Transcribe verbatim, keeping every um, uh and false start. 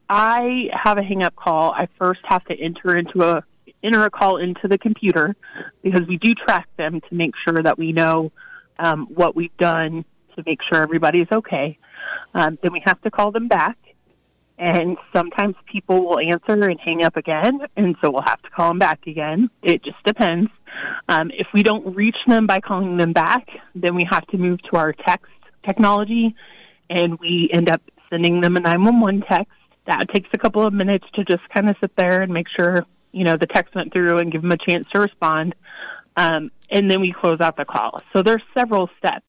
I have a hang-up call, I first have to enter into a enter a call into the computer because we do track them to make sure that we know um, what we've done to make sure everybody's okay. Um, then we have to call them back, and sometimes people will answer and hang up again, and so we'll have to call them back again. It just depends. Um, if we don't reach them by calling them back, then we have to move to our text technology, and we end up sending them a nine one one text. That takes a couple of minutes to just kind of sit there and make sure, you know, the text went through and give them a chance to respond. Um, and then we close out the call. So there's several steps